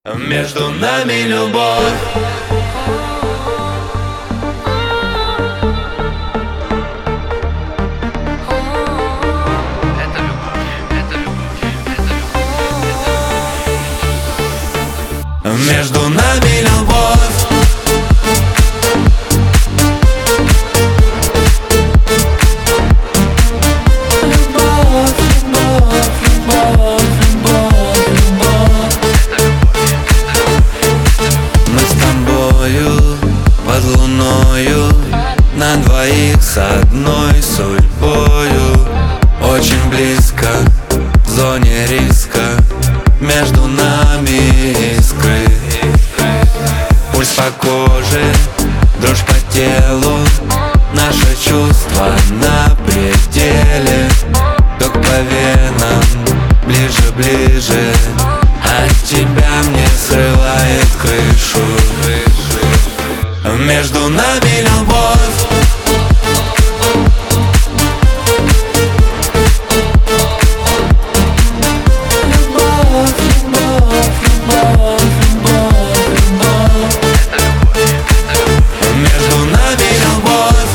Между нами любовь. Это любовь, это любовь, это любовь. Между нами любовь. Под луною, на двоих с одной судьбою. Очень близко, в зоне риска, между нами искры. Пульс по коже, дрожь по телу, наше чувство на пределе. Ток по венам, ближе, ближе, от тебя мне срывает крышу. Между нами любовь. Любовь, любовь, любовь, любовь, любовь. Между нами любовь.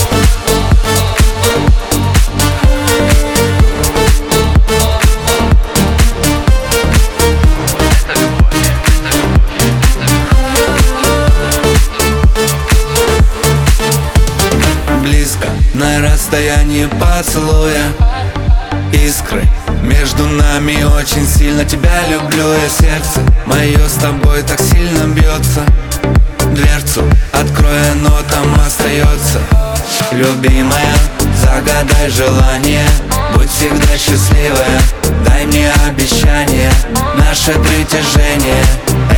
Близко, на расстоянии поцелуя, искры между нами очень сильно. Тебя люблю я, сердце мое с тобой так сильно бьется. Дверцу открой, оно там остается. Любимая, загадай желание, будь всегда счастливая. Дай мне обещание, наше притяжение